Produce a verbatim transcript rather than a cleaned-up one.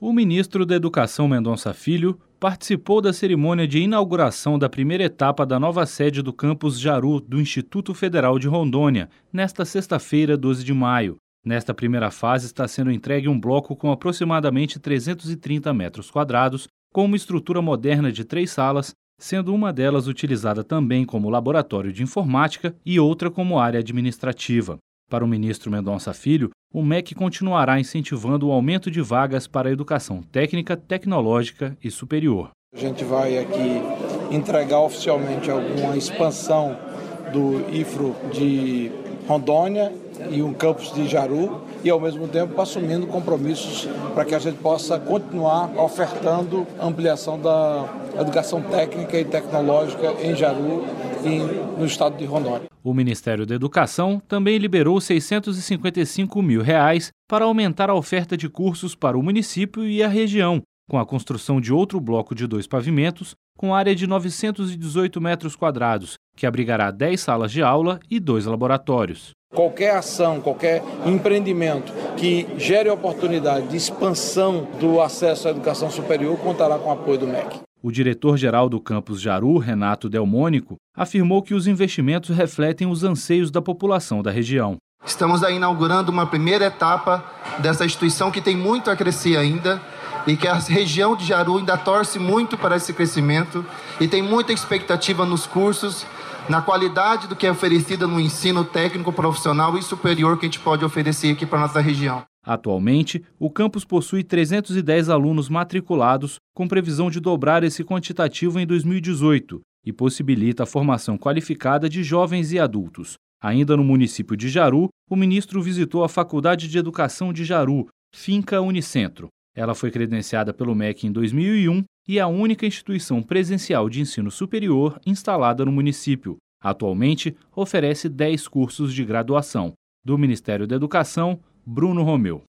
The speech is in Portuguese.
O ministro da Educação, Mendonça Filho, participou da cerimônia de inauguração da primeira etapa da nova sede do campus Jaru do Instituto Federal de Rondônia, nesta sexta-feira, doze de maio. Nesta primeira fase está sendo entregue um bloco com aproximadamente trezentos e trinta metros quadrados, com uma estrutura moderna de três salas, sendo uma delas utilizada também como laboratório de informática e outra como área administrativa. Para o ministro Mendonça Filho, o M E C continuará incentivando o aumento de vagas para a educação técnica, tecnológica e superior. A gente vai aqui entregar oficialmente alguma expansão do I F R O de Rondônia e um campus de Jaru e, ao mesmo tempo, assumindo compromissos para que a gente possa continuar ofertando ampliação da educação técnica e tecnológica em Jaru e no estado de Rondônia. O Ministério da Educação também liberou seiscentos e cinquenta e cinco mil reais para aumentar a oferta de cursos para o município e a região, com a construção de outro bloco de dois pavimentos, com área de novecentos e dezoito metros quadrados, que abrigará dez salas de aula e dois laboratórios. Qualquer ação, qualquer empreendimento que gere oportunidade de expansão do acesso à educação superior contará com o apoio do M E C. O diretor-geral do campus Jaru, Renato Delmônico, afirmou que os investimentos refletem os anseios da população da região. Estamos aí inaugurando uma primeira etapa dessa instituição que tem muito a crescer ainda e que a região de Jaru ainda torce muito para esse crescimento e tem muita expectativa nos cursos, na qualidade do que é oferecido no ensino técnico, profissional e superior que a gente pode oferecer aqui para a nossa região. Atualmente, o campus possui trezentos e dez alunos matriculados, com previsão de dobrar esse quantitativo em dois mil e dezoito, e possibilita a formação qualificada de jovens e adultos. Ainda no município de Jaru, o ministro visitou a Faculdade de Educação de Jaru, Finca Unicentro. Ela foi credenciada pelo M E C em dois mil e um e é a única instituição presencial de ensino superior instalada no município. Atualmente, oferece dez cursos de graduação. Do Ministério da Educação, Bruno Romeu.